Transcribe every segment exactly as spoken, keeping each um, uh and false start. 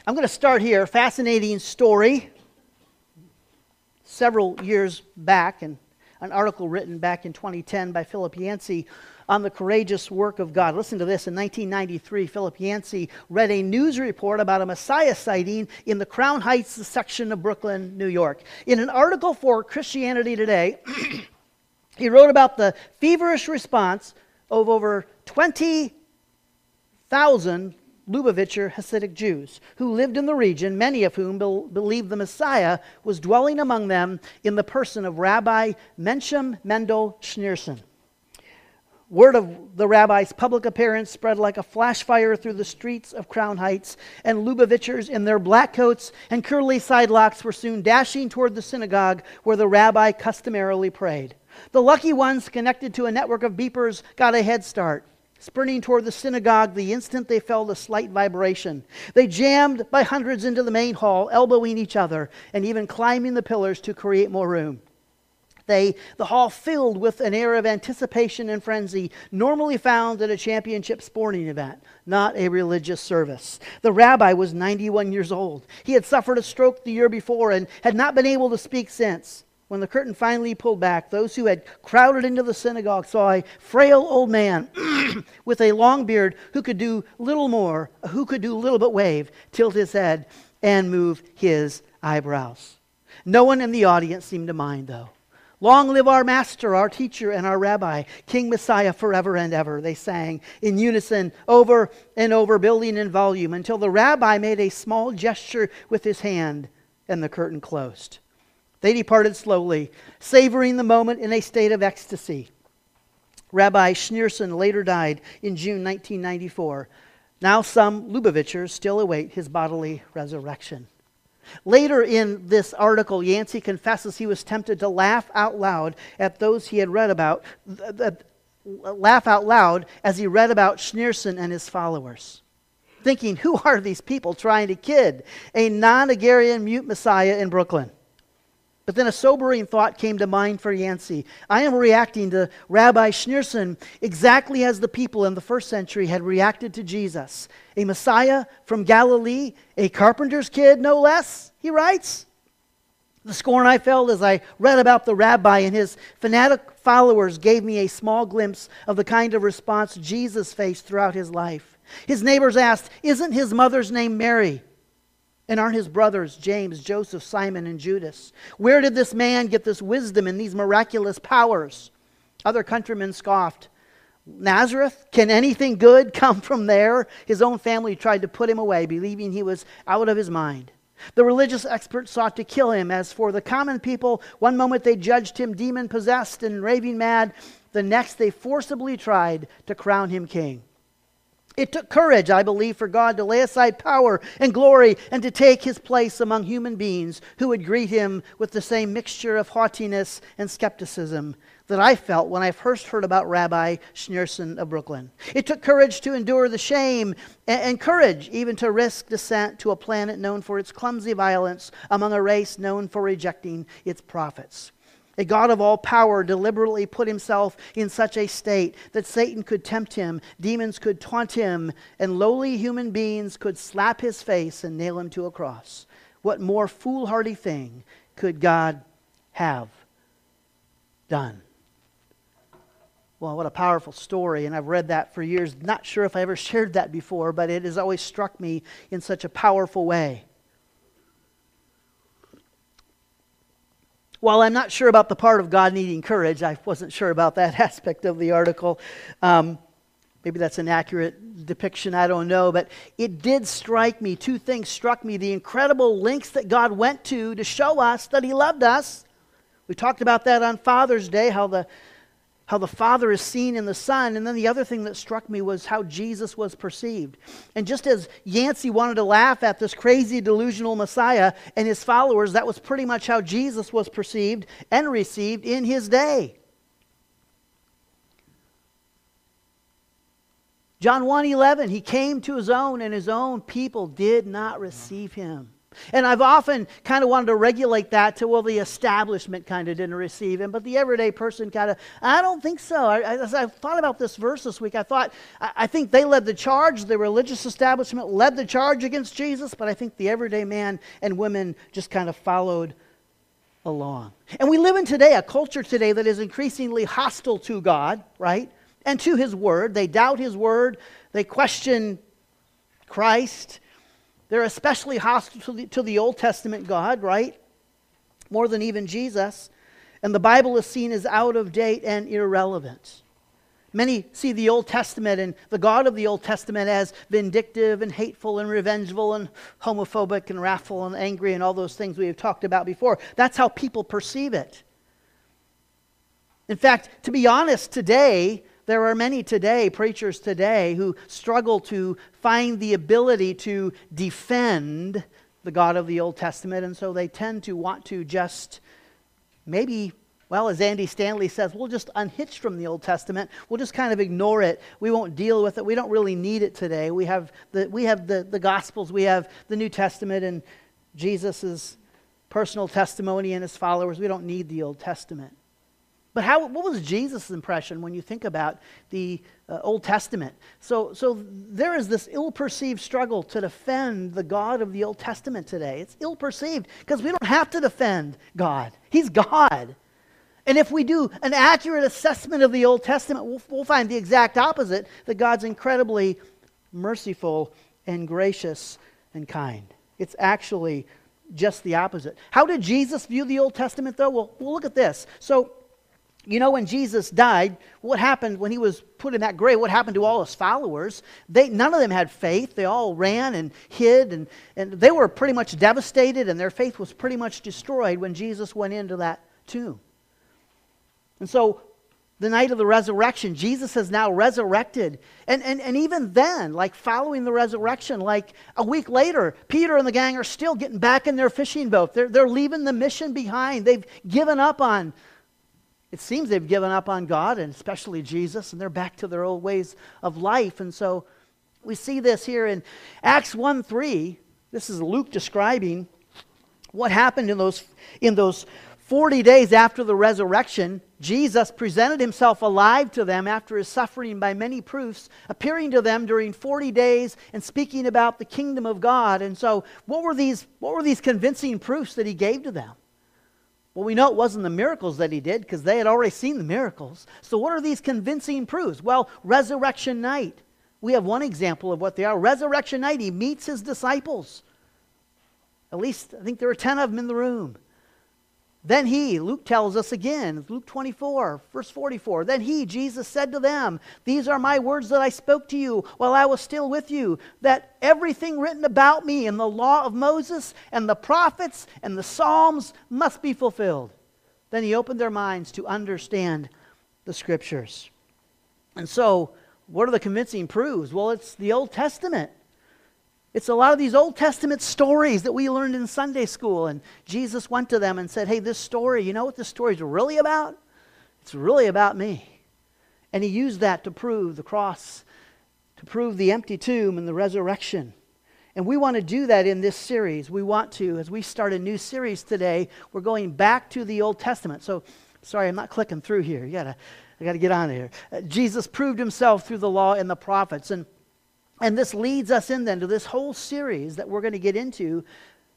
I'm going to start here. Fascinating story. Several years back, and an article written back in twenty ten by Philip Yancey on the courageous work of God. Listen to this. In nineteen ninety-three, Philip Yancey read a news report about a Messiah sighting in the Crown Heights section of Brooklyn, New York. In an article for Christianity Today, he wrote about the feverish response of over twenty thousand Lubavitcher Hasidic Jews who lived in the region, many of whom be- believed the Messiah was dwelling among them in the person of Rabbi Menchem Mendel Schneerson. Word of the rabbi's public appearance spread like a flash fire through the streets of Crown Heights, and Lubavitchers in their black coats and curly sidelocks were soon dashing toward the synagogue where the rabbi customarily prayed. The lucky ones connected to a network of beepers got a head start, sprinting toward the synagogue the instant they felt a slight vibration. They jammed by hundreds into the main hall, elbowing each other and even climbing the pillars to create more room. They, the hall filled with an air of anticipation and frenzy normally found at a championship sporting event, not a religious service. The rabbi was ninety-one years old. He had suffered a stroke the year before and had not been able to speak since. When the curtain finally pulled back, those who had crowded into the synagogue saw a frail old man with a long beard who could do little more, who could do little but wave, tilt his head, and move his eyebrows. No one in the audience seemed to mind, though. Long live our master, our teacher, and our rabbi, King Messiah forever and ever, they sang in unison over and over, building in volume, until the rabbi made a small gesture with his hand and the curtain closed. They departed slowly, savoring the moment in a state of ecstasy. Rabbi Schneerson later died in June nineteen ninety-four. Now some Lubavitchers still await his bodily resurrection. Later in this article, Yancey confesses he was tempted to laugh out loud at those he had read about, uh, laugh out loud as he read about Schneerson and his followers, thinking, who are these people trying to kid a non-Hegarian mute Messiah in Brooklyn? But then a sobering thought came to mind for Yancey. I am reacting to Rabbi Schneerson exactly as the people in the first century had reacted to Jesus. A Messiah from Galilee, a carpenter's kid, no less, he writes. The scorn I felt as I read about the rabbi and his fanatic followers gave me a small glimpse of the kind of response Jesus faced throughout his life. His neighbors asked, isn't his mother's name Mary? And aren't his brothers James, Joseph, Simon, and Judas? Where did this man get this wisdom and these miraculous powers? Other countrymen scoffed. Nazareth? Can anything good come from there? His own family tried to put him away, believing he was out of his mind. The religious experts sought to kill him. As for the common people, one moment they judged him demon-possessed and raving mad. The next they forcibly tried to crown him king. It took courage, I believe, for God to lay aside power and glory and to take his place among human beings who would greet him with the same mixture of haughtiness and skepticism that I felt when I first heard about Rabbi Schneerson of Brooklyn. It took courage to endure the shame and, and courage even to risk descent to a planet known for its clumsy violence among a race known for rejecting its prophets. A God of all power deliberately put himself in such a state that Satan could tempt him, demons could taunt him, and lowly human beings could slap his face and nail him to a cross. What more foolhardy thing could God have done? Well, what a powerful story, and I've read that for years. Not sure if I ever shared that before, but it has always struck me in such a powerful way. While I'm not sure about the part of God needing courage, I wasn't sure about that aspect of the article. Um, maybe that's an accurate depiction, I don't know. But it did strike me, two things struck me. The incredible lengths that God went to to show us that he loved us. We talked about that on Father's Day, how the how the Father is seen in the Son. And then the other thing that struck me was how Jesus was perceived. And just as Yancey wanted to laugh at this crazy delusional Messiah and his followers, that was pretty much how Jesus was perceived and received in his day. John one eleven, he came to his own and his own people did not receive him. And I've often kind of wanted to regulate that to, well, the establishment kind of didn't receive him, but the everyday person kind of, I don't think so. I, I, as I thought about this verse this week, I thought, I, I think they led the charge, the religious establishment led the charge against Jesus, but I think the everyday man and women just kind of followed along. And we live in today, a culture today that is increasingly hostile to God, right? And to his word. They doubt his word. They question Christ. They're especially hostile to the, to the Old Testament God, right? More than even Jesus. And the Bible is seen as out of date and irrelevant. Many see the Old Testament and the God of the Old Testament as vindictive and hateful and revengeful and homophobic and wrathful and angry and all those things we have talked about before. That's how people perceive it. In fact, to be honest, today, there are many today, preachers today, who struggle to find the ability to defend the God of the Old Testament, and so they tend to want to just maybe, well, as Andy Stanley says, we'll just unhitch from the Old Testament. We'll just kind of ignore it. We won't deal with it. We don't really need it today. We have the we have the, the Gospels, we have the New Testament, and Jesus' personal testimony and his followers. We don't need the Old Testament. But how? What was Jesus' impression when you think about the uh, Old Testament? So, so there is this ill-perceived struggle to defend the God of the Old Testament today. It's ill-perceived because we don't have to defend God. He's God. And if we do an accurate assessment of the Old Testament, we'll, we'll find the exact opposite, that God's incredibly merciful and gracious and kind. It's actually just the opposite. How did Jesus view the Old Testament, though? Well, we'll look at this. So, you know, when Jesus died, what happened when he was put in that grave? What happened to all his followers? They, none of them had faith. They all ran and hid, and, and they were pretty much devastated, and their faith was pretty much destroyed when Jesus went into that tomb. And so, the night of the resurrection, Jesus has now resurrected. And, and, and even then, like following the resurrection, like a week later, Peter and the gang are still getting back in their fishing boat. They're, they're leaving the mission behind. They've given up on It seems they've given up on God, and especially Jesus, and they're back to their old ways of life. And so we see this here in Acts one three. This is Luke describing what happened in those, in those forty days after the resurrection. Jesus presented himself alive to them after his suffering by many proofs, appearing to them during forty days and speaking about the kingdom of God. And so what were these, what were these convincing proofs that he gave to them? Well, we know it wasn't the miracles that he did because they had already seen the miracles. So what are these convincing proofs? Well, resurrection night. We have one example of what they are. Resurrection night, he meets his disciples. At least, I think there were ten of them in the room. Then he, Luke tells us again, Luke twenty-four, verse forty-four, then he, Jesus, said to them, these are my words that I spoke to you while I was still with you, that everything written about me in the law of Moses and the prophets and the Psalms must be fulfilled. Then he opened their minds to understand the Scriptures. And so, what are the convincing proofs? Well, it's the Old Testament. It's a lot of these Old Testament stories that we learned in Sunday school. And Jesus went to them and said, hey, this story, you know what this story is really about? It's really about me. And he used that to prove the cross, to prove the empty tomb and the resurrection. And we want to do that in this series. We want to, as we start a new series today, we're going back to the Old Testament. So, sorry, I'm not clicking through here. You gotta, I got to get on here. Uh, Jesus proved himself through the law and the prophets. And And this leads us in then to this whole series that we're going to get into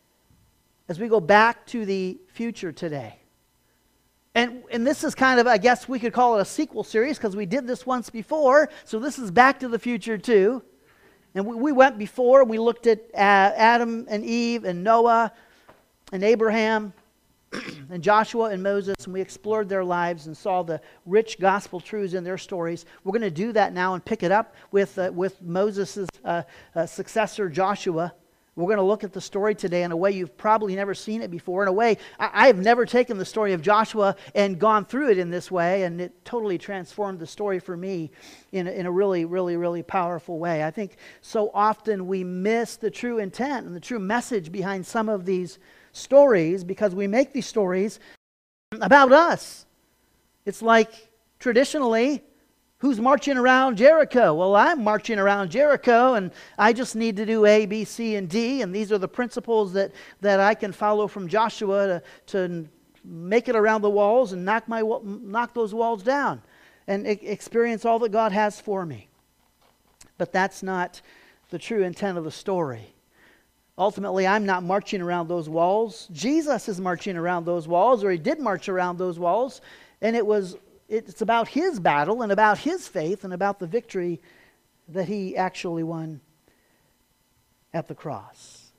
as we go back to the future today. And, and this is kind of, I guess we could call it a sequel series because we did this once before. So this is back to the future too. And we, we went before, we looked at uh, Adam and Eve and Noah and Abraham and Joshua and Moses, and we explored their lives and saw the rich gospel truths in their stories. We're going to do that now and pick it up with uh, with Moses' uh, uh, successor Joshua. We're going to look at the story today in a way you've probably never seen it before. In a way, I, I have never taken the story of Joshua and gone through it in this way, and it totally transformed the story for me in a, in a really, really, really powerful way. I think so often we miss the true intent and the true message behind some of these stories because we make these stories about us. It's like traditionally Who's marching around Jericho? Well, I'm marching around Jericho, and I just need to do A, B, C, and D, and these are the principles that, that I can follow from Joshua to, to make it around the walls and knock, my, knock those walls down and experience all that God has for me. But that's not the true intent of the story. Ultimately, I'm not marching around those walls. Jesus is marching around those walls, or he did march around those walls, and it was it's about his battle and about his faith and about the victory that he actually won at the cross.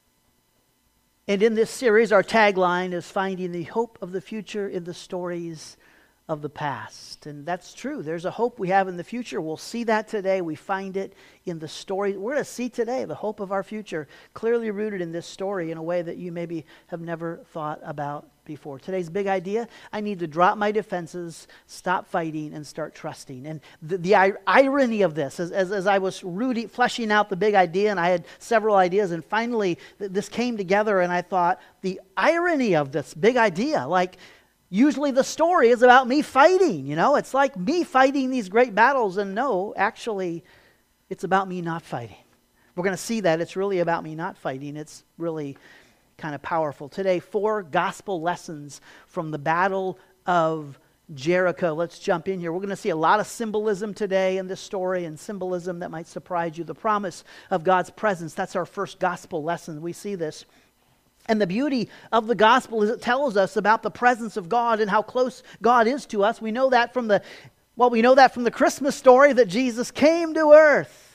And in this series, our tagline is finding the hope of the future in the stories of the past. And that's true. There's a hope we have in the future. We'll see that today. We find it in the story. We're going to see today the hope of our future clearly rooted in this story in a way that you maybe have never thought about before. Today's big idea: I need to drop my defenses, stop fighting, and start trusting. And the, the ir- irony of this, as, as, as I was rooting, fleshing out the big idea, and I had several ideas, and finally th- this came together, and I thought, the irony of this big idea, like, usually the story is about me fighting, you know? It's like me fighting these great battles, and no, actually, it's about me not fighting. We're going to see that it's really about me not fighting. It's really kind of powerful. Today, four gospel lessons from the Battle of Jericho. Let's jump in here. We're going to see a lot of symbolism today in this story, and symbolism that might surprise you. The promise of God's presence, that's our first gospel lesson. We see this. And the beauty of the gospel is it tells us about the presence of God and how close God is to us. We know that from the, well, we know that from the Christmas story that Jesus came to earth,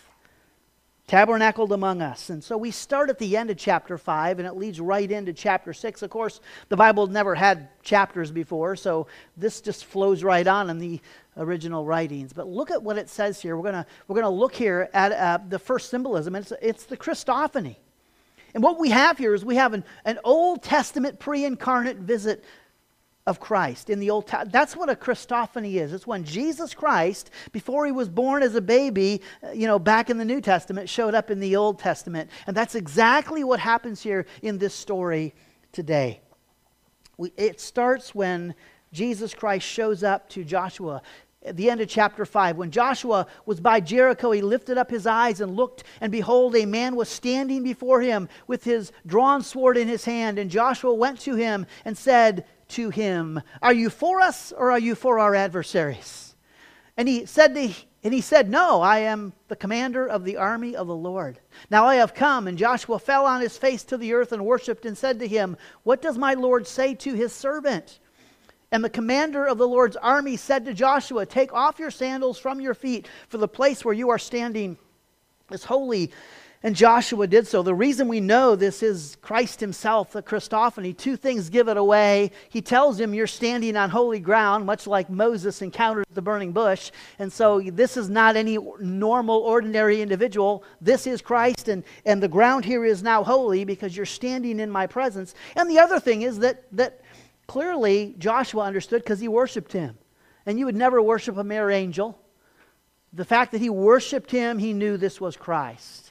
tabernacled among us. And so we start at the end of chapter five, and it leads right into chapter six. Of course, the Bible never had chapters before, so this just flows right on in the original writings. But look at what it says here. We're going to we're going to look here at uh, the first symbolism. It's, it's the Christophany. And what we have here is we have an, an Old Testament pre-incarnate visit of Christ in the Old Testament. That's what a Christophany is. It's when Jesus Christ, before he was born as a baby, you know, back in the New Testament, showed up in the Old Testament. And that's exactly what happens here in this story today. We, it starts when Jesus Christ shows up to Joshua. At the end of chapter five, when Joshua was by Jericho, he lifted up his eyes and looked, and behold, a man was standing before him with his drawn sword in his hand. And Joshua went to him and said to him, "Are you for us, or are you for our adversaries?" And he said to, and he said, "No, I am the commander of the army of the Lord. Now I have come." And Joshua fell on his face to the earth and worshipped and said to him, "What does my Lord say to his servant?" And the commander of the Lord's army said to Joshua, "Take off your sandals from your feet, for the place where you are standing is holy." And Joshua did so. The reason we know this is Christ himself, the Christophany. Two things give it away. He tells him you're standing on holy ground, much like Moses encountered the burning bush. And so this is not any normal, ordinary individual. This is Christ, and, and the ground here is now holy because you're standing in my presence. And the other thing is that that clearly, Joshua understood because he worshiped him. And you would never worship a mere angel. The fact that he worshiped him, he knew this was Christ.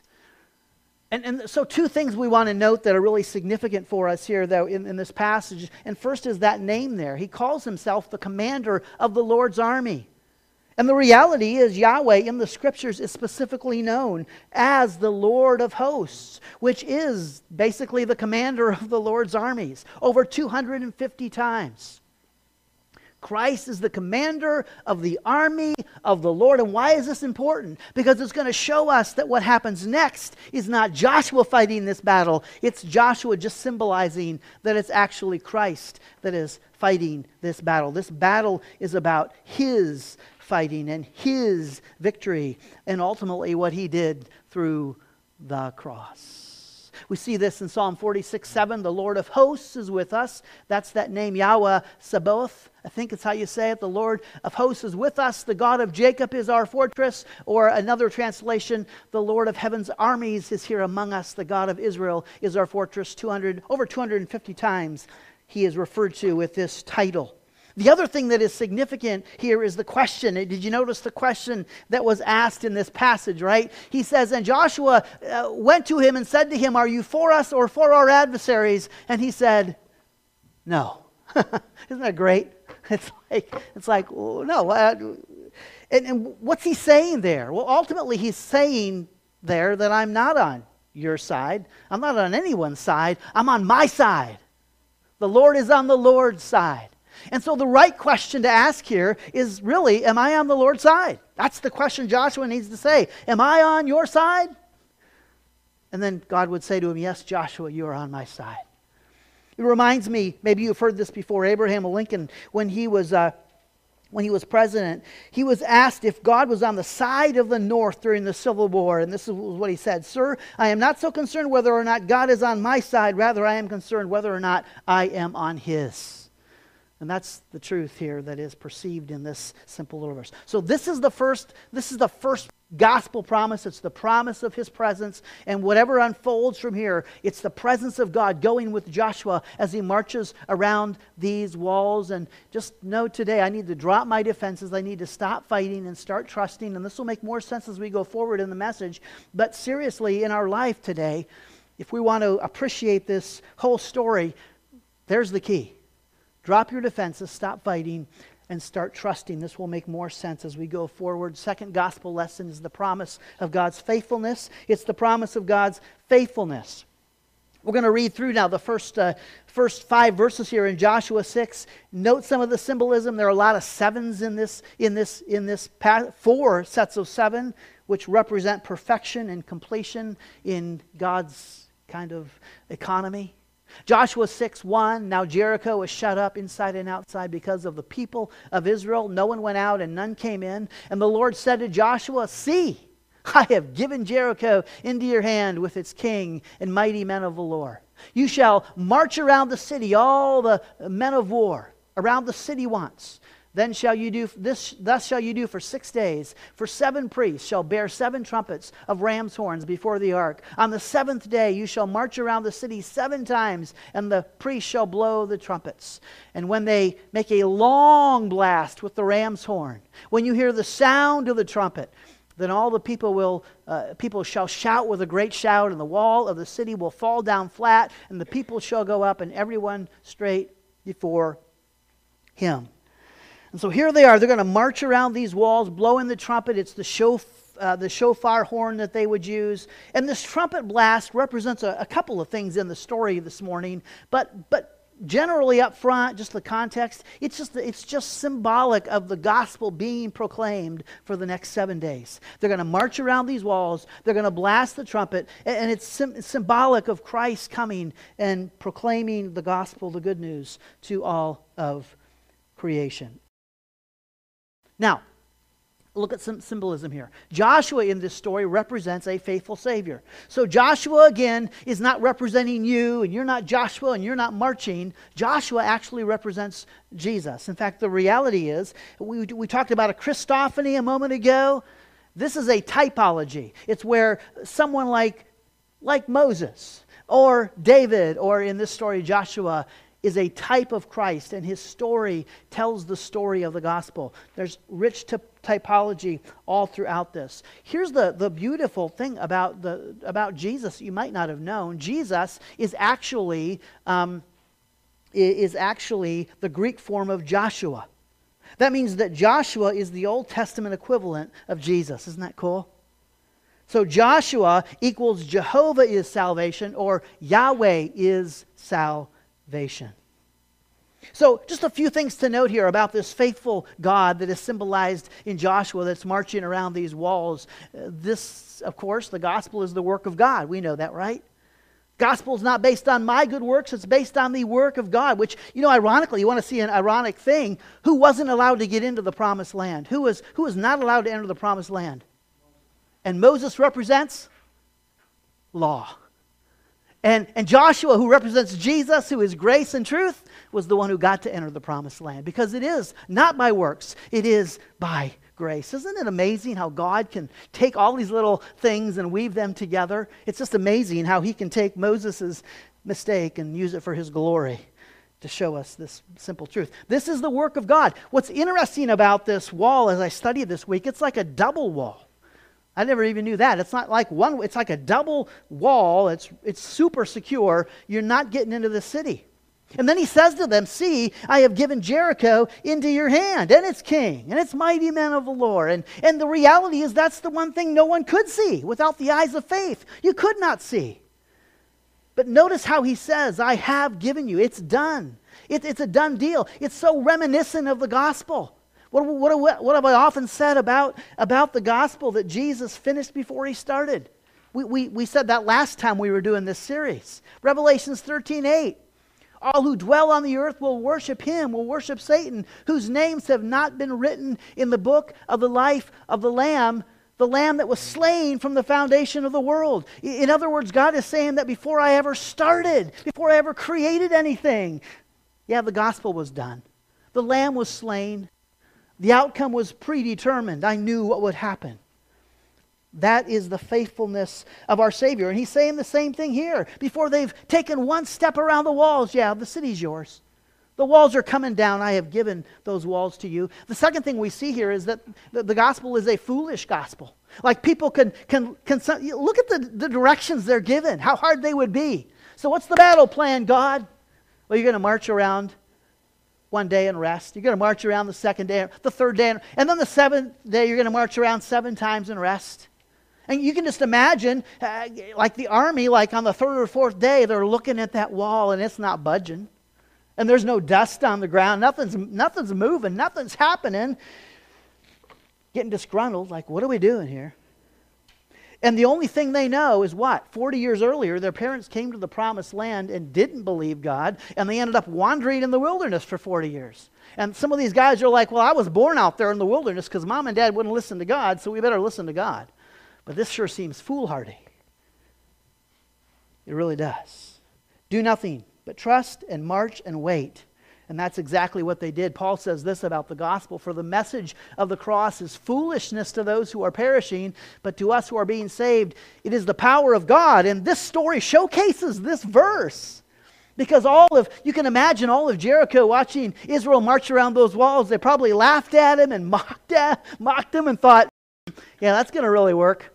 And, and so two things we want to note that are really significant for us here, though, in, in this passage. And first is that name there. He calls himself the commander of the Lord's army. And the reality is Yahweh in the Scriptures is specifically known as the Lord of hosts, which is basically the commander of the Lord's armies, over two hundred fifty times. Christ is the commander of the army of the Lord. And why is this important? Because it's going to show us that what happens next is not Joshua fighting this battle. It's Joshua just symbolizing that it's actually Christ that is fighting this battle. This battle is about his fighting and his victory, and ultimately what he did through the cross. We see this in Psalm forty-six seven. The Lord of hosts is with us. That's that name, Yahweh Sabaoth. I think it's how you say it. The Lord of hosts is with us. The God of Jacob is our fortress. Or another translation, the Lord of heaven's armies is here among us. The God of Israel is our fortress. two hundred, over two hundred fifty times he is referred to with this title. The other thing that is significant here is the question. Did you notice the question that was asked in this passage, right? He says, and Joshua uh, went to him and said to him, "Are you for us or for our adversaries?" And he said, "No." Isn't that great? It's like, it's like oh, no. Uh, and, and what's he saying there? Well, ultimately he's saying there that I'm not on your side. I'm not on anyone's side. I'm on my side. The Lord is on the Lord's side. And so the right question to ask here is really, am I on the Lord's side? That's the question Joshua needs to say. Am I on your side? And then God would say to him, yes, Joshua, you are on my side. It reminds me, maybe you've heard this before, Abraham Lincoln, when he was uh, when he was president, he was asked if God was on the side of the North during the Civil War. And this is what he said, "Sir, I am not so concerned whether or not God is on my side. Rather, I am concerned whether or not I am on his." And that's the truth here that is perceived in this simple little verse. So this is the first, this is the first gospel promise. It's the promise of his presence. And whatever unfolds from here, it's the presence of God going with Joshua as he marches around these walls. And just know today, I need to drop my defenses. I need to stop fighting and start trusting. And this will make more sense as we go forward in the message. But seriously, in our life today, if we want to appreciate this whole story, there's the key. Drop your defenses, stop fighting, and start trusting. This will make more sense as we go forward. Second gospel lesson is the promise of God's faithfulness. It's the promise of God's faithfulness. We're going to read through now the first, uh, first five verses here in Joshua six. Note some of the symbolism. There are a lot of sevens in this, in this, in this path, four sets of seven, which represent perfection and completion in God's kind of economy. Joshua six one, now Jericho was shut up inside and outside because of the people of Israel. No one went out and none came in. And the Lord said to Joshua, "See, I have given Jericho into your hand with its king and mighty men of valor. You shall march around the city, all the men of war, around the city once. Then shall you do this, thus shall you do for six days. For seven priests shall bear seven trumpets of ram's horns before the ark. On the seventh day you shall march around the city seven times, and the priests shall blow the trumpets. And when they make a long blast with the ram's horn, when you hear the sound of the trumpet, then all the people will uh, people shall shout with a great shout, and the wall of the city will fall down flat, and the people shall go up, and everyone straight before him." And so here they are. They're going to march around these walls, blowing the trumpet. It's the shof, uh, the shofar horn that they would use. And this trumpet blast represents a, a couple of things in the story this morning. But but generally up front, just the context, it's just it's just symbolic of the gospel being proclaimed for the next seven days. They're going to march around these walls. They're going to blast the trumpet. And, and it's, sim, it's symbolic of Christ coming and proclaiming the gospel, the good news, to all of creation. Now, look at some symbolism here. Joshua in this story represents a faithful Savior. So Joshua, again, is not representing you, and you're not Joshua, and you're not marching. Joshua actually represents Jesus. In fact, the reality is, we, we talked about a Christophany a moment ago. This is a typology. It's where someone like, like Moses, or David, or in this story, Joshua, is a type of Christ, and his story tells the story of the gospel. There's rich t- typology all throughout this. Here's the, the beautiful thing about the about Jesus you might not have known. Jesus is actually um, is actually the Greek form of Joshua. That means that Joshua is the Old Testament equivalent of Jesus. Isn't that cool? So Joshua equals Jehovah is salvation, or Yahweh is salvation. Salvation. So just a few things to note here about this faithful God that is symbolized in Joshua that's marching around these walls. Uh, this, of course, the gospel is the work of God. We know that, right? Gospel is not based on my good works. It's based on the work of God, which, you know, ironically, you want to see an ironic thing. Who wasn't allowed to get into the promised land? Who was, who was not allowed to enter the promised land? And Moses represents law. And, and Joshua, who represents Jesus, who is grace and truth, was the one who got to enter the promised land. Because it is not by works, it is by grace. Isn't it amazing how God can take all these little things and weave them together? It's just amazing how he can take Moses' mistake and use it for his glory to show us this simple truth. This is the work of God. What's interesting about this wall, as I studied this week, it's like a double wall. I never even knew that. It's not like one, it's like a double wall. It's, it's super secure. You're not getting into the city. And then he says to them, see, I have given Jericho into your hand, and its king, and its mighty men of valor. And, and the reality is that's the one thing no one could see without the eyes of faith. You could not see. But notice how he says, I have given you. It's done. It, it's a done deal. It's so reminiscent of the gospel. What, what, what have I often said about, about the gospel that Jesus finished before he started? We, we, we said that last time we were doing this series. Revelations thirteen eight. All who dwell on the earth will worship him, will worship Satan, whose names have not been written in the book of the life of the Lamb, the Lamb that was slain from the foundation of the world. In other words, God is saying that before I ever started, before I ever created anything, yeah, the gospel was done. The Lamb was slain. The outcome was predetermined. I knew what would happen. That is the faithfulness of our Savior. And he's saying the same thing here. Before they've taken one step around the walls, yeah, the city's yours. The walls are coming down. I have given those walls to you. The second thing we see here is that the, the gospel is a foolish gospel. Like people can, can, can look at the, the directions they're given, how hard they would be. So what's the battle plan, God? Well, you're going to march around one day and rest. You're going to march around the second day, the third day, and then the seventh day you're going to march around seven times and rest. And you can just imagine, uh, like the army, like on the third or fourth day, they're looking at that wall and it's not budging. And there's no dust on the ground. Nothing's, nothing's moving. Nothing's happening. Getting disgruntled, like, what are we doing here? And the only thing they know is what? forty years earlier, their parents came to the promised land and didn't believe God, and they ended up wandering in the wilderness for forty years. And some of these guys are like, well, I was born out there in the wilderness because mom and dad wouldn't listen to God, so we better listen to God. But this sure seems foolhardy. It really does. Do nothing but trust and march and wait. And that's exactly what they did. Paul says this about the gospel. For the message of the cross is foolishness to those who are perishing, but to us who are being saved, it is the power of God. And this story showcases this verse. Because all of, you can imagine all of Jericho watching Israel march around those walls. They probably laughed at him and mocked, at, mocked him and thought, yeah, that's going to really work.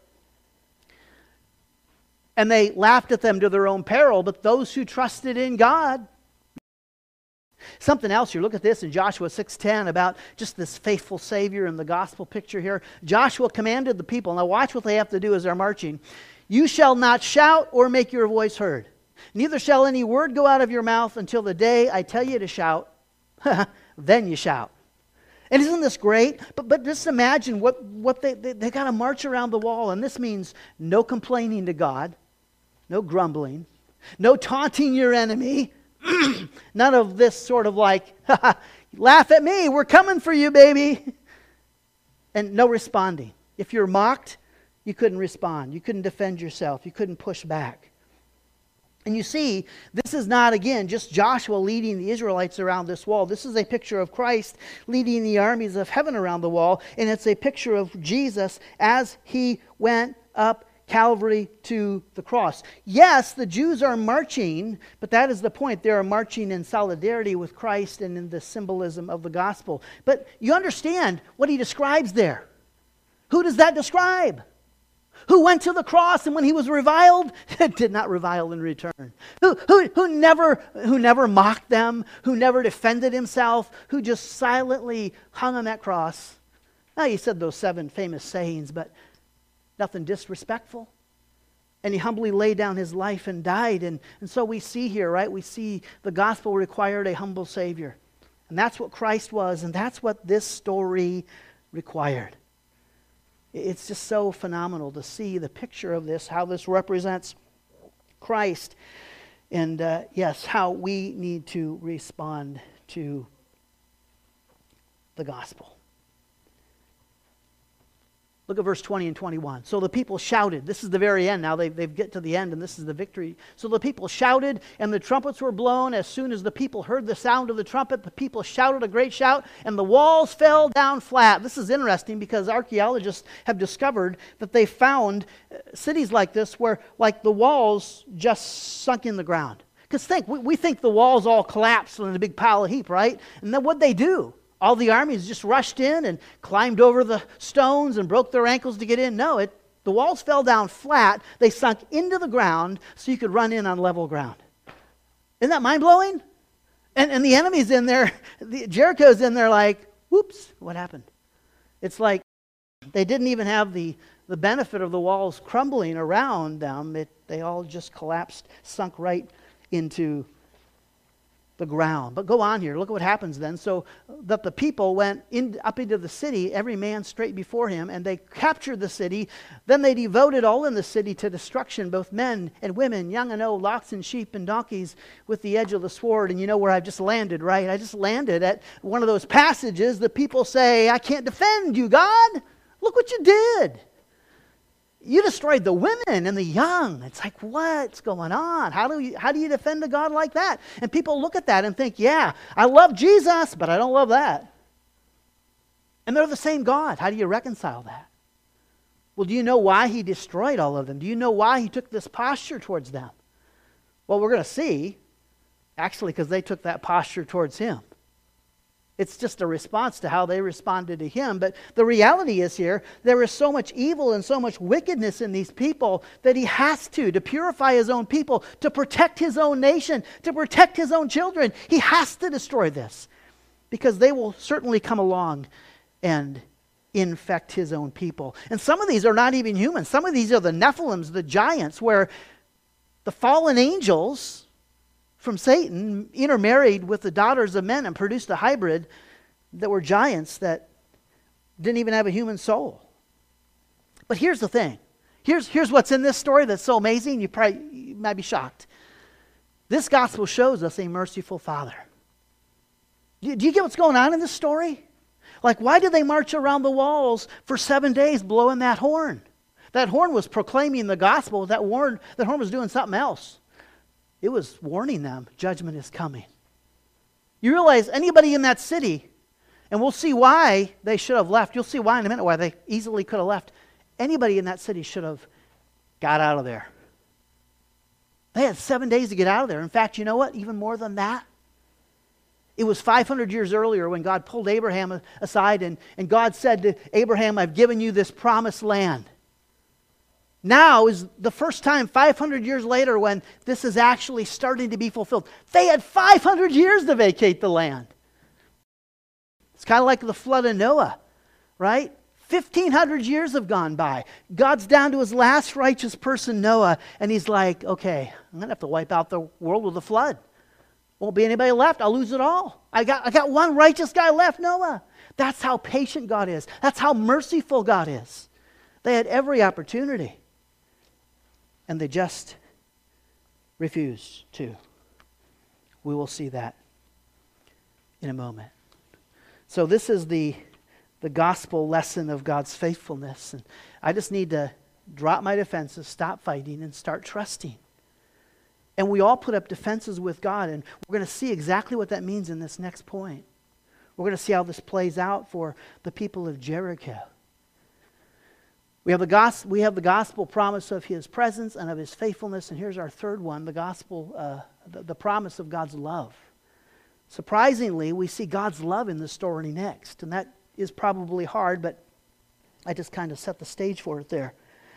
And they laughed at them to their own peril, but those who trusted in God. Something else, you look at this in Joshua six ten about just this faithful Savior and the gospel picture here. Joshua commanded the people, now watch what they have to do as they're marching. You shall not shout or make your voice heard. Neither shall any word go out of your mouth until the day I tell you to shout. Then you shout. And isn't this great? But but just imagine what, what they, they, they got to march around the wall. And this means no complaining to God, no grumbling, no taunting your enemy. None of this sort of like, laugh at me, we're coming for you, baby. And no responding. If you're mocked, you couldn't respond. You couldn't defend yourself. You couldn't push back. And you see, this is not, again, just Joshua leading the Israelites around this wall. This is a picture of Christ leading the armies of heaven around the wall. And it's a picture of Jesus as he went up Calvary to the cross. Yes, the Jews are marching, but that is the point. They are marching in solidarity with Christ and in the symbolism of the gospel. But you understand what he describes there. Who does that describe? Who went to the cross and when he was reviled, did not revile in return. Who, who, who, never, who never mocked them, who never defended himself, who just silently hung on that cross. Now, he said those seven famous sayings, but nothing disrespectful. And he humbly laid down his life and died. And, and so we see here, right? We see the gospel required a humble Savior. And that's what Christ was, and that's what this story required. It's just so phenomenal to see the picture of this, how this represents Christ. And uh, yes, how we need to respond to the gospel. Look at verse twenty and twenty-one. So the people shouted. This is the very end now. They they get to the end and this is the victory. So the people shouted and the trumpets were blown. As soon as the people heard the sound of the trumpet, the people shouted a great shout and the walls fell down flat. This is interesting because archaeologists have discovered that they found cities like this where like the walls just sunk in the ground. Because think, we, we think the walls all collapsed in a big pile of heap, right? And then what'd they do? All the armies just rushed in and climbed over the stones and broke their ankles to get in. No, it, the walls fell down flat. They sunk into the ground so you could run in on level ground. Isn't that mind-blowing? And, and the enemy's in there, the, Jericho's in there like, whoops, what happened? It's like they didn't even have the, the benefit of the walls crumbling around them. It, they all just collapsed, sunk right into the ground. But go on here. Look at what happens then. So that the people went in, up into the city, every man straight before him, and they captured the city. Then they devoted all in the city to destruction, both men and women, young and old, oxen, sheep, and donkeys, with the edge of the sword. And you know where I've just landed, right? I just landed at one of those passages that people say, I can't defend you, God. Look what you did. You destroyed the women and the young. It's like, what's going on? How do you, how do you defend a God like that? And people look at that and think, yeah, I love Jesus, but I don't love that. And they're the same God. How do you reconcile that? Well, do you know why he destroyed all of them? Do you know why he took this posture towards them? Well, we're going to see, actually, because they took that posture towards him. It's just a response to how they responded to him. But the reality is here, there is so much evil and so much wickedness in these people that he has to, to purify his own people, to protect his own nation, to protect his own children. He has to destroy this because they will certainly come along and infect his own people. And some of these are not even human. Some of these are the Nephilims, the giants, where the fallen angels from Satan intermarried with the daughters of men and produced a hybrid that were giants that didn't even have a human soul. But here's the thing. Here's, here's what's in this story that's so amazing, you probably you might be shocked. This gospel shows us a merciful Father. Do, do you get what's going on in this story? Like, why did they march around the walls for seven days blowing that horn? That horn was proclaiming the gospel. That horn, that horn was doing something else. It was warning them, judgment is coming. You realize anybody in that city, and we'll see why they should have left. You'll see why in a minute, why they easily could have left. Anybody in that city should have got out of there. They had seven days to get out of there. In fact, you know what? Even more than that. It was five hundred years earlier when God pulled Abraham aside and, and God said to Abraham, I've given you this promised land. Now is the first time, five hundred years later, when this is actually starting to be fulfilled. They had five hundred years to vacate the land. It's kind of like the flood of Noah, right? fifteen hundred years have gone by. God's down to his last righteous person, Noah, and he's like, okay, I'm going to have to wipe out the world with a flood. Won't be anybody left. I'll lose it all. I got, I got one righteous guy left, Noah. That's how patient God is. That's how merciful God is. They had every opportunity. And they just refuse to. We will see that in a moment. So this is the, the gospel lesson of God's faithfulness. And I just need to drop my defenses, stop fighting, and start trusting. And we all put up defenses with God. And we're going to see exactly what that means in this next point. We're going to see how this plays out for the people of Jericho. We have the gospel, we have the gospel promise of his presence and of his faithfulness. And here's our third one, the gospel, uh, the, the promise of God's love. Surprisingly, we see God's love in the story next. And that is probably hard, but I just kind of set the stage for it there.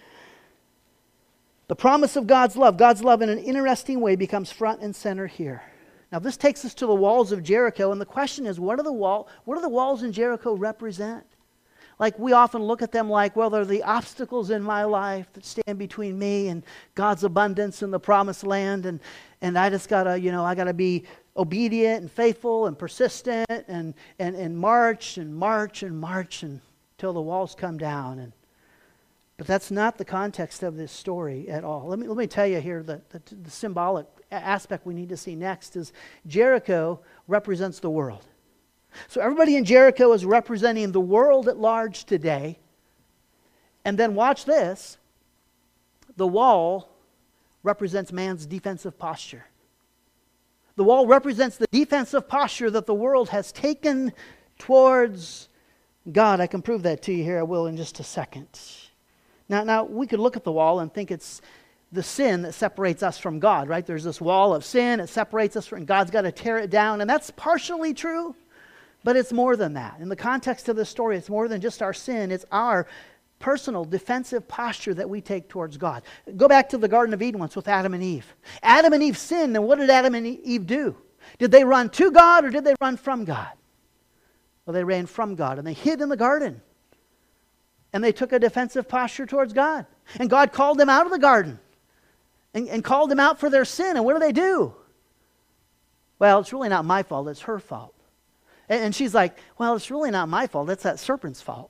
The promise of God's love. God's love in an interesting way becomes front and center here. Now this takes us to the walls of Jericho. And the question is, what do the, wall, what do the walls in Jericho represent? Like, we often look at them like, well, they're the obstacles in my life that stand between me and God's abundance in the promised land. And, and I just got to, you know, I got to be obedient and faithful and persistent and, and, and march and march and march until the walls come down. And But that's not the context of this story at all. Let me, let me tell you here that the, the symbolic aspect we need to see next is Jericho represents the world. So everybody in Jericho is representing the world at large today. And then watch this. The wall represents man's defensive posture. The wall represents the defensive posture that the world has taken towards God. I can prove that to you here. I will in just a second. Now, now we could look at the wall and think it's the sin that separates us from God, right? There's this wall of sin. It separates us from God's got to tear it down. And that's partially true. But it's more than that. In the context of this story, it's more than just our sin. It's our personal defensive posture that we take towards God. Go back to the Garden of Eden once with Adam and Eve. Adam and Eve sinned, and what did Adam and Eve do? Did they run to God or did they run from God? Well, they ran from God and they hid in the garden. And they took a defensive posture towards God. And God called them out of the garden and, and called them out for their sin. And what do they do? Well, it's really not my fault, it's her fault. And, and she's like, well, it's really not my fault, that's that serpent's fault.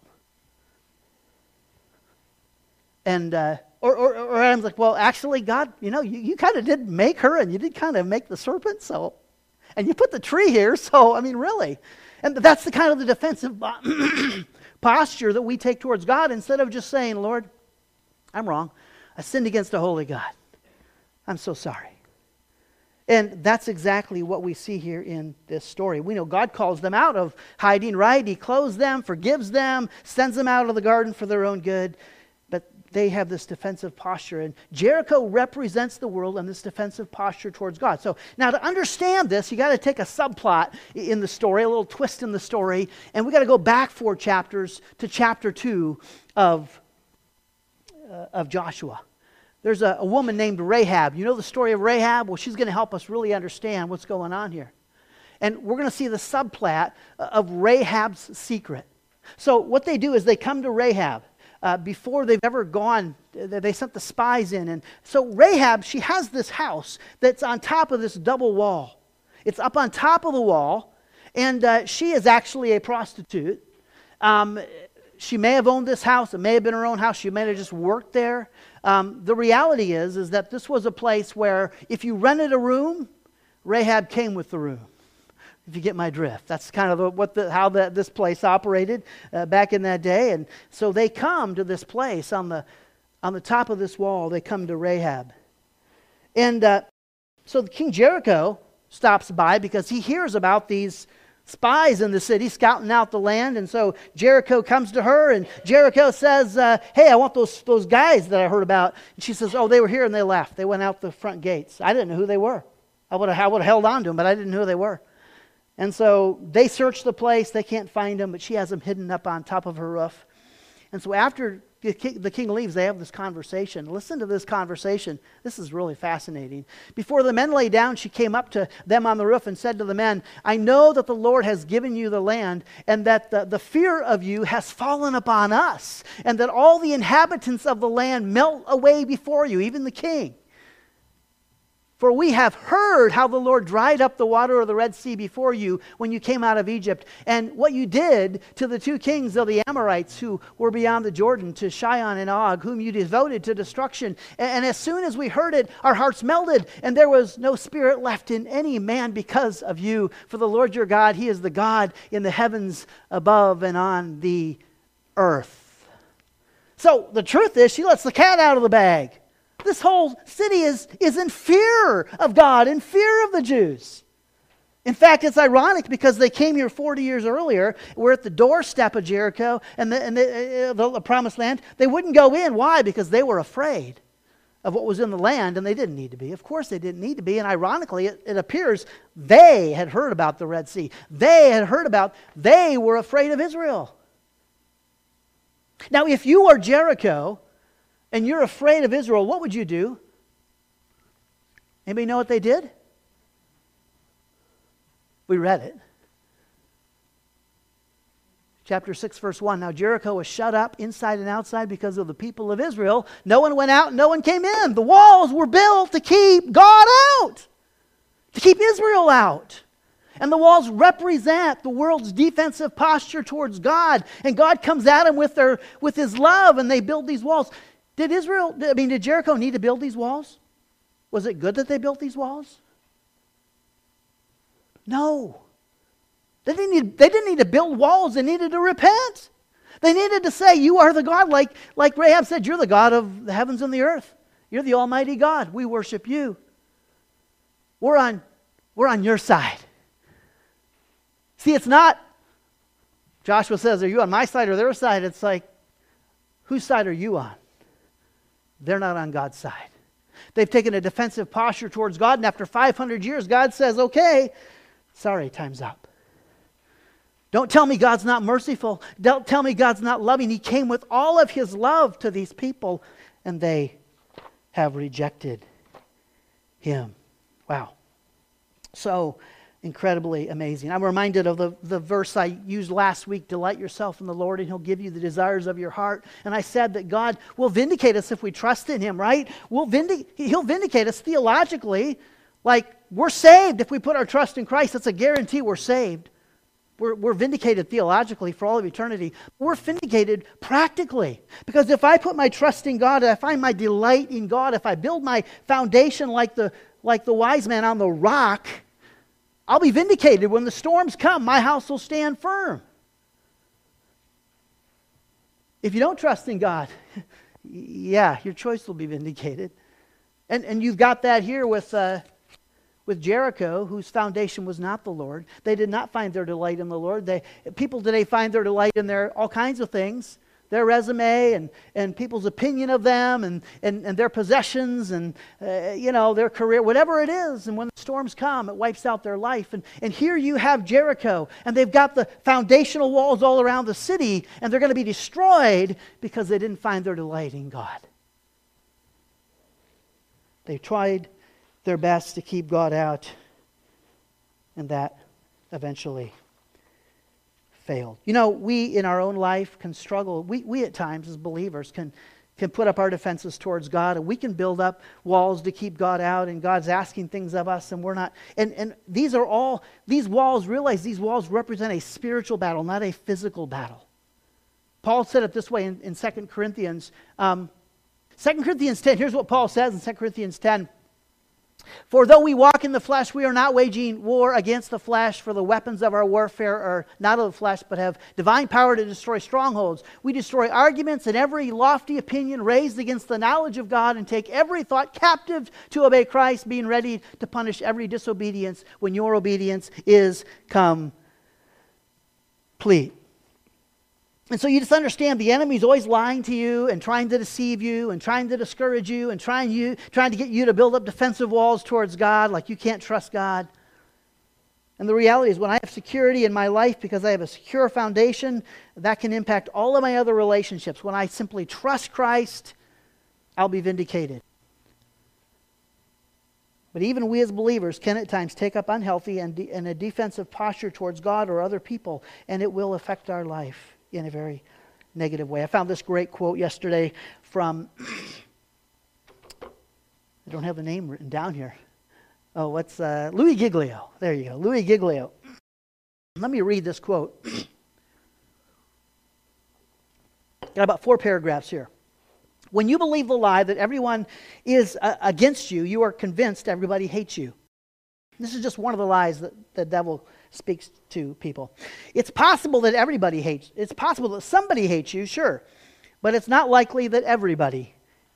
And, uh, or, or, or Adam's like, well, actually, God, you know, you, you kind of did make her and you did kind of make the serpent, so, and you put the tree here, so, I mean, really. And that's the kind of the defensive posture that we take towards God instead of just saying, Lord, I'm wrong. I sinned against a holy God. I'm so sorry. And that's exactly what we see here in this story. We know God calls them out of hiding, right? He clothes them, forgives them, sends them out of the garden for their own good. But they have this defensive posture. And Jericho represents the world in this defensive posture towards God. So now to understand this, you got to take a subplot in the story, a little twist in the story. And we got to go back four chapters to chapter two of, uh, of Joshua. There's a, a woman named Rahab. You know the story of Rahab? Well, she's going to help us really understand what's going on here. And we're going to see the subplot of Rahab's secret. So what they do is they come to Rahab uh, before they've ever gone. They sent the spies in. And so Rahab, she has this house that's on top of this double wall. It's up on top of the wall. And uh, she is actually a prostitute. Um, she may have owned this house. It may have been her own house. She may have just worked there. Um, the reality is, is that this was a place where if you rented a room, Rahab came with the room. If you get my drift. That's kind of the, what the, how the, this place operated uh, back in that day. And so they come to this place on the, on the top of this wall. They come to Rahab. And uh, so King Jericho stops by because he hears about these spies in the city scouting out the land. And so Jericho comes to her and Jericho says, uh, hey, I want those, those guys that I heard about. And she says, oh, they were here and they left. They went out the front gates. I didn't know who they were. I would have I would have held on to them, but I didn't know who they were. And so they search the place. They can't find them, but she has them hidden up on top of her roof. And so after the king, the king leaves, they have this conversation. Listen to this conversation. This is really fascinating. Before the men lay down, she came up to them on the roof and said to the men, I know that the Lord has given you the land, and that the, the fear of you has fallen upon us, and that all the inhabitants of the land melt away before you, even the king. For we have heard how the Lord dried up the water of the Red Sea before you when you came out of Egypt, and what you did to the two kings of the Amorites who were beyond the Jordan, to Sihon and Og, whom you devoted to destruction. And, and as soon as we heard it, our hearts melted, and there was no spirit left in any man because of you. For the Lord your God, He is the God in the heavens above and on the earth. So the truth is, she lets the cat out of the bag. This whole city is, is in fear of God, in fear of the Jews. In fact, it's ironic because they came here forty years earlier. We're at the doorstep of Jericho and the, and the, uh, the, the promised land. They wouldn't go in. Why? Because they were afraid of what was in the land, and they didn't need to be. Of course they didn't need to be, and ironically, it, it appears they had heard about the Red Sea. They had heard about, they were afraid of Israel. Now, if you are Jericho, and you're afraid of Israel, what would you do? Anybody know what they did? We read it. Chapter six, verse one. Now Jericho was shut up inside and outside because of the people of Israel. No one went out, no one came in. The walls were built to keep God out, to keep Israel out. And the walls represent the world's defensive posture towards God. And God comes at them with, their, with His love, and they build these walls. Did Israel, I mean, did Jericho need to build these walls? Was it good that they built these walls? No. They didn't need, they didn't need to build walls. They needed to repent. They needed to say, you are the God, like, like Rahab said, you're the God of the heavens and the earth. You're the Almighty God. We worship you. We're on, we're on your side. See, it's not, Joshua says, are you on my side or their side? It's like, whose side are you on? They're not on God's side. They've taken a defensive posture towards God, and after five hundred years, God says, okay, sorry, time's up. Don't tell me God's not merciful. Don't tell me God's not loving. He came with all of His love to these people, and they have rejected Him. Wow. So, incredibly amazing. I'm reminded of the, the verse I used last week, delight yourself in the Lord and He'll give you the desires of your heart. And I said that God will vindicate us if we trust in Him, right? We'll vindic- He'll vindicate us theologically. Like, we're saved if we put our trust in Christ. That's a guarantee we're saved. We're, we're vindicated theologically for all of eternity. We're vindicated practically. Because if I put my trust in God, if I find my delight in God, if I build my foundation like the, like the wise man on the rock, I'll be vindicated. When the storms come, my house will stand firm. If you don't trust in God, yeah, your choice will be vindicated. And, and you've got that here with, uh, with Jericho, whose foundation was not the Lord. They did not find their delight in the Lord. They, people today find their delight in their all kinds of things. Their resume and, and people's opinion of them and, and, and their possessions and, uh, you know, their career, whatever it is. And when the storms come, it wipes out their life. And, and here you have Jericho, and they've got the foundational walls all around the city, and they're going to be destroyed because they didn't find their delight in God. They tried their best to keep God out, and that eventually failed. You know, we in our own life can struggle. We, we at times as believers can, can put up our defenses towards God, and we can build up walls to keep God out, and God's asking things of us, and we're not. And, and these are all, these walls, realize these walls represent a spiritual battle, not a physical battle. Paul said it this way in, in Second Corinthians. Um, Second Corinthians ten, here's what Paul says in Second Corinthians ten. For though we walk in the flesh, we are not waging war against the flesh, for the weapons of our warfare are not of the flesh, but have divine power to destroy strongholds. We destroy arguments and every lofty opinion raised against the knowledge of God, and take every thought captive to obey Christ, being ready to punish every disobedience when your obedience is complete. And so you just understand the enemy's always lying to you and trying to deceive you and trying to discourage you and trying you trying to get you to build up defensive walls towards God, like you can't trust God. And the reality is, when I have security in my life because I have a secure foundation, that can impact all of my other relationships. When I simply trust Christ, I'll be vindicated. But even we as believers can at times take up unhealthy and, de- and a defensive posture towards God or other people, and it will affect our life in a very negative way. I found this great quote yesterday from, I don't have the name written down here. Oh, what's, uh, Louis Giglio. There you go, Louis Giglio. Let me read this quote. Got about four paragraphs here. When you believe the lie that everyone is uh, against you, you are convinced everybody hates you. This is just one of the lies that the devil speaks to people. It's possible that everybody hates. It's possible that somebody hates you, sure. But it's not likely that everybody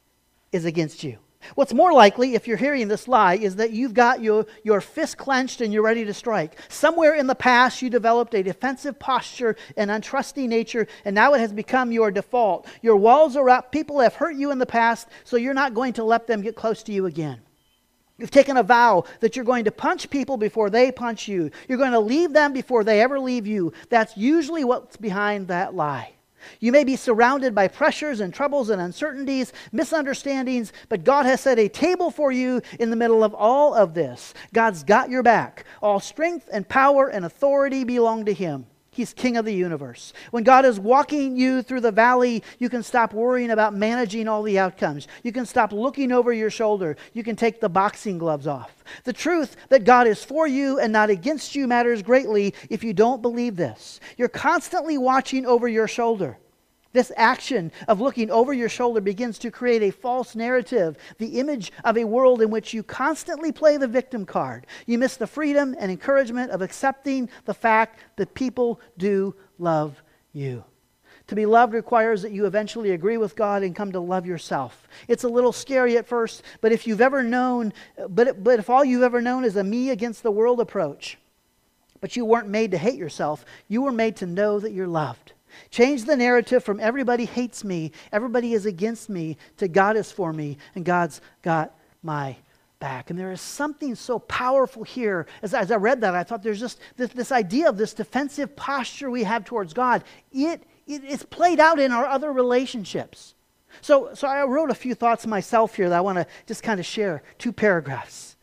is against you. What's more likely, if you're hearing this lie, is that you've got your, your fist clenched and you're ready to strike. Somewhere in the past, you developed a defensive posture and untrusting nature, and now it has become your default. Your walls are up. People have hurt you in the past, so you're not going to let them get close to you again. You've taken a vow that you're going to punch people before they punch you. You're going to leave them before they ever leave you. That's usually what's behind that lie. You may be surrounded by pressures and troubles and uncertainties, misunderstandings, but God has set a table for you in the middle of all of this. God's got your back. All strength and power and authority belong to Him. He's King of the universe. When God is walking you through the valley, you can stop worrying about managing all the outcomes. You can stop looking over your shoulder. You can take the boxing gloves off. The truth that God is for you and not against you matters greatly if you don't believe this. You're constantly watching over your shoulder. This action of looking over your shoulder begins to create a false narrative, the image of a world in which you constantly play the victim card. You miss the freedom and encouragement of accepting the fact that people do love you. To be loved requires that you eventually agree with God and come to love yourself. It's a little scary at first, but if you've ever known, but, but if all you've ever known is a me against the world approach, but you weren't made to hate yourself, you were made to know that you're loved. Change the narrative from everybody hates me, everybody is against me, to God is for me, and God's got my back. And there is something so powerful here. As, as I read that, I thought there's just this, this idea of this defensive posture we have towards God. It, it it's played out in our other relationships. So, so I wrote a few thoughts myself here that I want to just kind of share. Two paragraphs.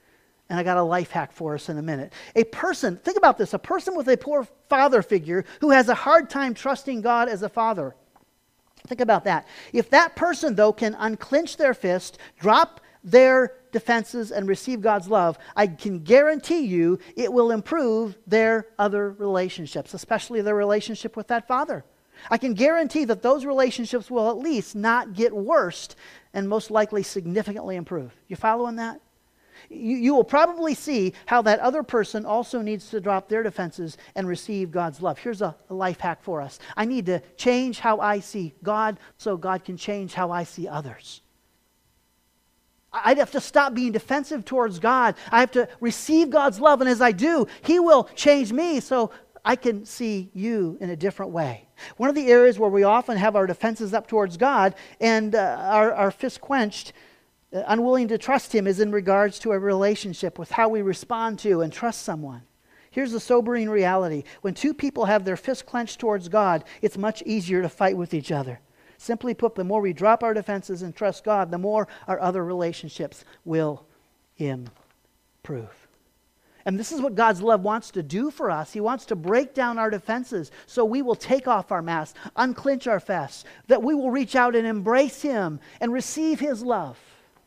And I got a life hack for us in a minute. A person, think about this, a person with a poor father figure who has a hard time trusting God as a father. Think about that. If that person, though, can unclench their fist, drop their defenses, and receive God's love, I can guarantee you it will improve their other relationships, especially their relationship with that father. I can guarantee that those relationships will at least not get worse and most likely significantly improve. You following that? You, you will probably see how that other person also needs to drop their defenses and receive God's love. Here's a, a life hack for us. I need to change how I see God so God can change how I see others. I'd have to stop being defensive towards God. I have to receive God's love, and as I do, He will change me so I can see you in a different way. One of the areas where we often have our defenses up towards God and uh, our, our fists quenched, uh, unwilling to trust Him, is in regards to a relationship with how we respond to and trust someone. Here's the sobering reality. When two people have their fists clenched towards God, it's much easier to fight with each other. Simply put, the more we drop our defenses and trust God, the more our other relationships will improve. And this is what God's love wants to do for us. He wants to break down our defenses so we will take off our masks, unclench our fists, that we will reach out and embrace Him and receive His love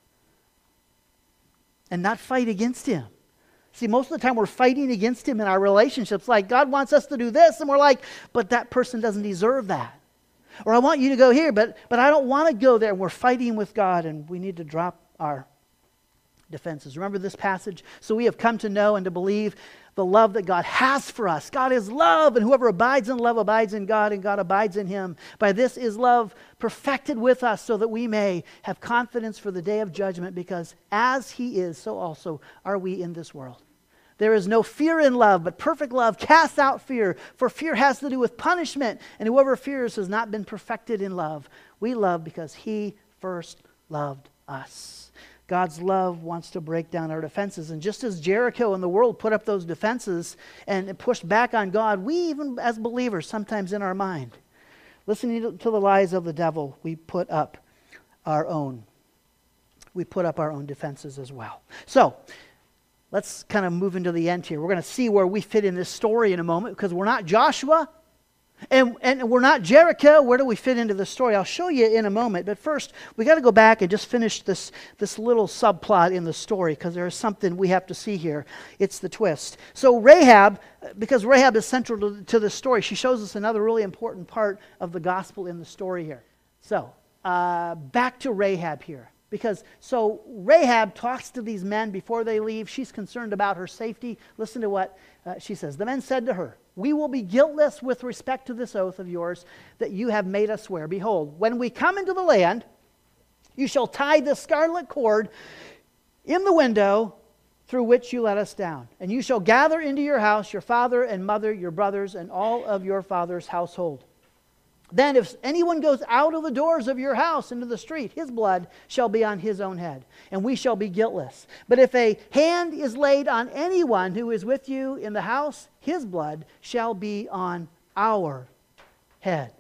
and not fight against Him. See, most of the time we're fighting against Him in our relationships. Like, God wants us to do this, and we're like, but that person doesn't deserve that. Or I want you to go here, but, but I don't want to go there. We're fighting with God, and we need to drop our defenses. Remember this passage? So we have come to know and to believe the love that God has for us. God is love, and whoever abides in love abides in God, and God abides in him. By this is love perfected with us, so that we may have confidence for the day of judgment, because as He is, so also are we in this world. There is no fear in love, but perfect love casts out fear. For fear has to do with punishment, and whoever fears has not been perfected in love. We love because He first loved us. God's love wants to break down our defenses. And just as Jericho and the world put up those defenses and pushed back on God, we even as believers, sometimes in our mind, listening to the lies of the devil, we put up our own. We put up our own defenses as well. So, let's kind of move into the end here. We're going to see where we fit in this story in a moment, because we're not Joshua and, and we're not Jericho. Where do we fit into the story? I'll show you in a moment. But first, we got to go back and just finish this, this little subplot in the story, because there is something we have to see here. It's the twist. So Rahab, because Rahab is central to, to the story, she shows us another really important part of the gospel in the story here. So, uh, back to Rahab here. Because, so Rahab talks to these men before they leave. She's concerned about her safety. Listen to what uh, she says. The men said to her, "We will be guiltless with respect to this oath of yours that you have made us swear. Behold, when we come into the land, you shall tie the scarlet cord in the window through which you let us down. And you shall gather into your house your father and mother, your brothers, and all of your father's household. Then if anyone goes out of the doors of your house into the street, his blood shall be on his own head, and we shall be guiltless. But if a hand is laid on anyone who is with you in the house, his blood shall be on our head.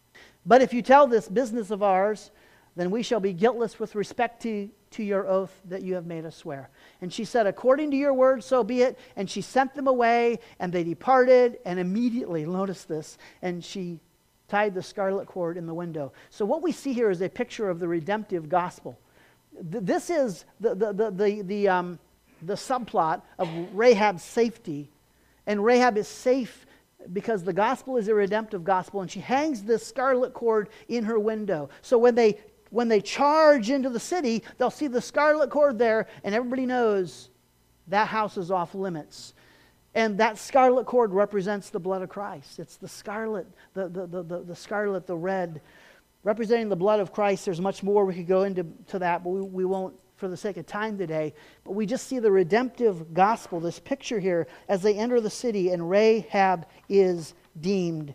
But if you tell this business of ours, then we shall be guiltless with respect to, to your oath that you have made us swear." And she said, "According to your word, so be it." And she sent them away, and they departed, and immediately, notice this, and she tied the scarlet cord in the window. So what we see here is a picture of the redemptive gospel. Th- this is the the the the the, um, the subplot of Rahab's safety, and Rahab is safe because the gospel is a redemptive gospel, and she hangs this scarlet cord in her window. So when they when they charge into the city, they'll see the scarlet cord there, and everybody knows that house is off limits. And that scarlet cord represents the blood of Christ. It's the scarlet, the, the, the, the, the scarlet, the red, representing the blood of Christ. There's much more we could go into to that, but we, we won't for the sake of time today. But we just see the redemptive gospel, this picture here, as they enter the city, and Rahab is deemed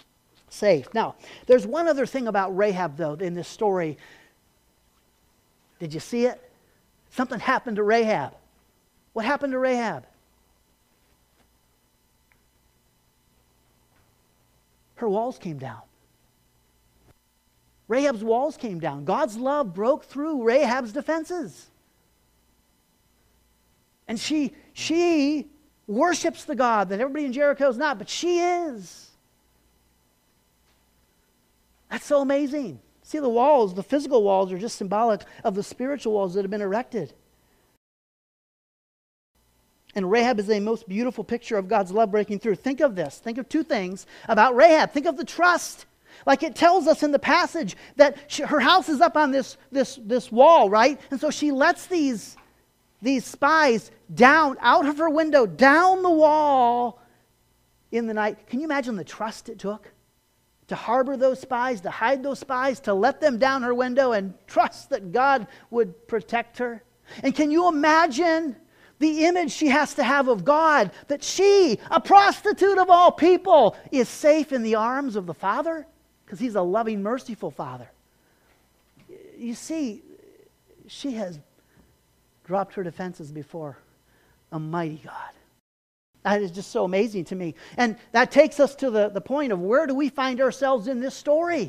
safe. Now, there's one other thing about Rahab, though, in this story. Did you see it? Something happened to Rahab. What happened to Rahab? Her walls came down. Rahab's walls came down. God's love broke through Rahab's defenses. And she, she worships the God that everybody in Jericho is not, but she is. That's so amazing. See, the walls, the physical walls are just symbolic of the spiritual walls that have been erected. And Rahab is a most beautiful picture of God's love breaking through. Think of this. Think of two things about Rahab. Think of the trust. Like it tells us in the passage that she, her house is up on this, this, this wall, right? And so she lets these, these spies down, out of her window, down the wall in the night. Can you imagine the trust it took? To harbor those spies, to hide those spies, to let them down her window and trust that God would protect her. And can you imagine the image she has to have of God, that she, a prostitute of all people, is safe in the arms of the Father? Because He's a loving, merciful Father. You see, she has dropped her defenses before a mighty God. That is just so amazing to me. And that takes us to the, the point of where do we find ourselves in this story?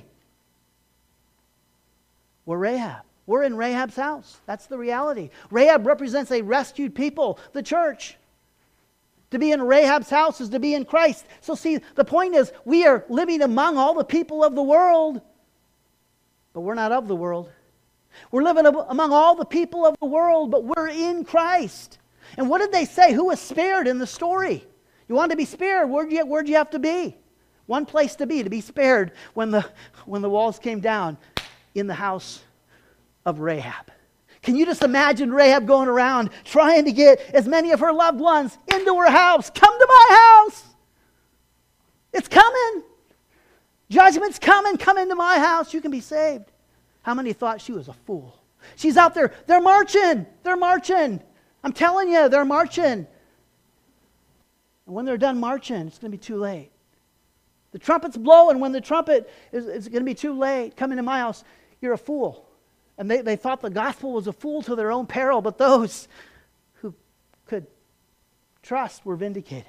We're Rahab. We're in Rahab's house. That's the reality. Rahab represents a rescued people, the church. To be in Rahab's house is to be in Christ. So see, the point is we are living among all the people of the world, but we're not of the world. We're living among all the people of the world, but we're in Christ. And what did they say? Who was spared in the story? You wanted to be spared. Where'd you, where'd you have to be? One place to be, to be spared when the, when the walls came down, in the house of Rahab. Can you just imagine Rahab going around trying to get as many of her loved ones into her house? Come to my house. It's coming. Judgment's coming. Come into my house. You can be saved. How many thought she was a fool? She's out there. They're marching. They're marching. I'm telling you, they're marching. And when they're done marching, it's going to be too late. The trumpet's blowing. When the trumpet is it's going to be too late. Come into my house. You're a fool. And they, they thought the gospel was a fool to their own peril, but those who could trust were vindicated.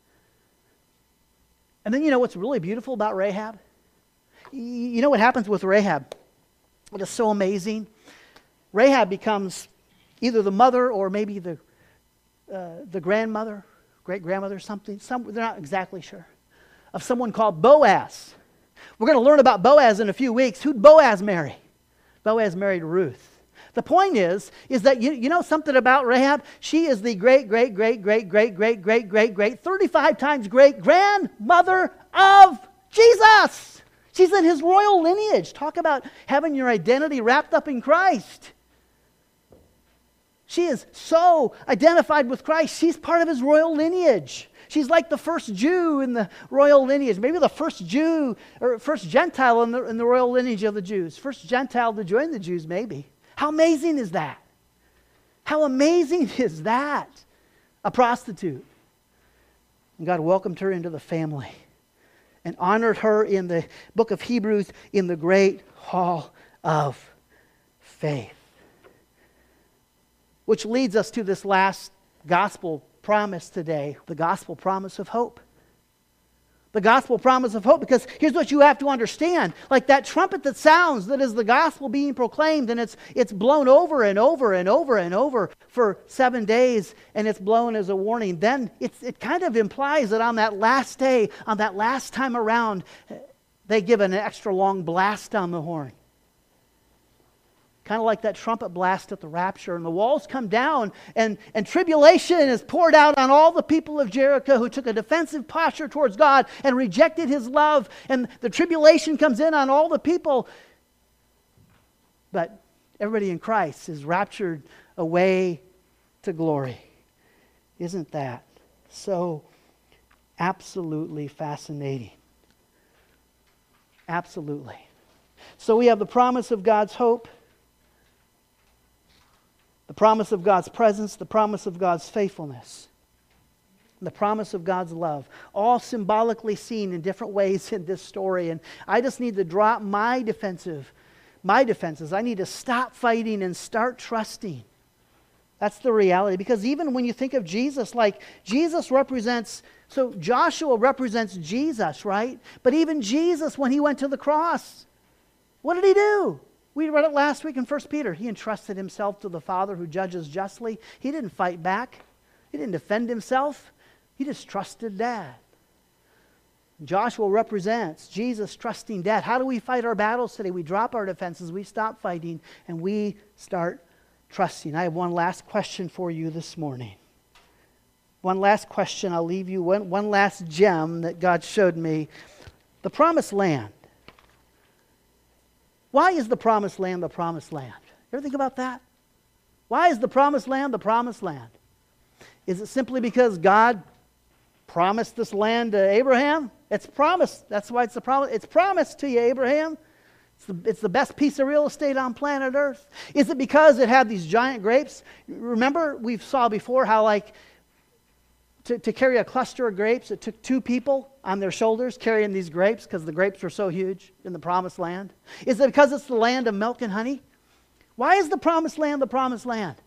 And then you know what's really beautiful about Rahab? You know what happens with Rahab? It is so amazing. Rahab becomes either the mother or maybe the uh, the grandmother, great-grandmother, something. Some, they're not exactly sure. Of someone called Boaz. We're going to learn about Boaz in a few weeks. Who'd Boaz marry? Boaz married Ruth. The point is, is that you, you know something about Rahab? She is the great, great, great, great, great, great, great, great, great, thirty-five times great grandmother of Jesus. She's in His royal lineage. Talk about having your identity wrapped up in Christ. She is so identified with Christ. She's part of His royal lineage. She's like the first Jew in the royal lineage. Maybe the first Jew or first Gentile in the, in the royal lineage of the Jews. First Gentile to join the Jews, maybe. How amazing is that? How amazing is that? A prostitute. And God welcomed her into the family and honored her in the book of Hebrews in the great hall of faith. Which leads us to this last gospel promise today, the gospel promise of hope. The gospel promise of hope, because here's what you have to understand. Like that trumpet that sounds, that is the gospel being proclaimed, and it's it's blown over and over and over and over for seven days, and it's blown as a warning. Then it's, it kind of implies that on that last day, on that last time around, they give an extra long blast on the horn. Kind of like that trumpet blast at the rapture. And the walls come down and, and tribulation is poured out on all the people of Jericho who took a defensive posture towards God and rejected His love. And the tribulation comes in on all the people. But everybody in Christ is raptured away to glory. Isn't that so absolutely fascinating? Absolutely. So we have the promise of God's hope, the promise of God's presence, the promise of God's faithfulness, and the promise of God's love, all symbolically seen in different ways in this story. And I just need to drop my defensive, my defenses. I need to stop fighting and start trusting. That's the reality. Because even when you think of Jesus, like Jesus represents, so Joshua represents Jesus, right? But even Jesus, when He went to the cross, what did He do? We read it last week in First Peter. He entrusted Himself to the Father who judges justly. He didn't fight back. He didn't defend himself. He just trusted Dad. Joshua represents Jesus trusting Dad. How do we fight our battles today? We drop our defenses, we stop fighting, and we start trusting. I have one last question for you this morning. One last question. I'll leave you one, one last gem that God showed me. The promised land. Why is the promised land the promised land? You ever think about that? Why is the promised land the promised land? Is it simply because God promised this land to Abraham? It's promised. That's why it's the promise. It's promised to you, Abraham. It's the, it's the best piece of real estate on planet Earth. Is it because it had these giant grapes? Remember, we saw before how like to, to carry a cluster of grapes, it took two people on their shoulders carrying these grapes because the grapes were so huge in the promised land. Is it because it's the land of milk and honey? Why is the promised land the promised land?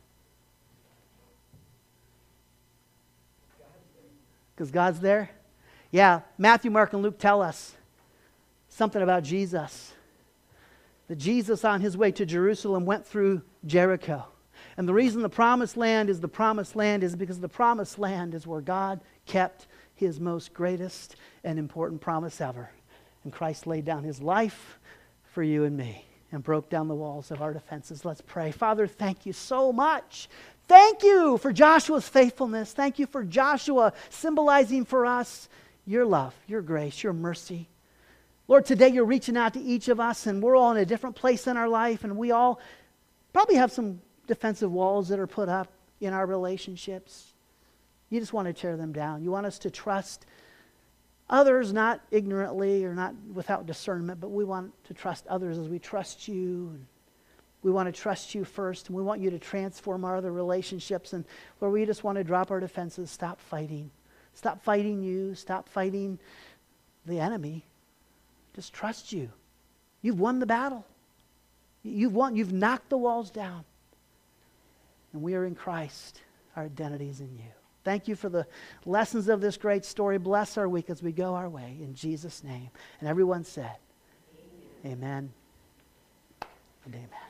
Because God's there? Yeah, Matthew, Mark, and Luke tell us something about Jesus. That Jesus on his way to Jerusalem went through Jericho. And the reason the promised land is the promised land is because the promised land is where God kept his most greatest and important promise ever. And Christ laid down his life for you and me and broke down the walls of our defenses. Let's pray. Father, thank you so much. Thank you for Joshua's faithfulness. Thank you for Joshua symbolizing for us your love, your grace, your mercy. Lord, today you're reaching out to each of us, and we're all in a different place in our life, and we all probably have some defensive walls that are put up in our relationships. You just want to tear them down. You want us to trust others, not ignorantly or not without discernment, but we want to trust others as we trust you. We want to trust you first, and we want you to transform our other relationships. And Lord, we just want to drop our defenses, stop fighting. Stop fighting you, stop fighting the enemy. Just trust you. You've won the battle. You've won, you've knocked the walls down. And we are in Christ. Our identity is in you. Thank you for the lessons of this great story. Bless our week as we go our way. In Jesus' name. And everyone said, Amen, amen and amen.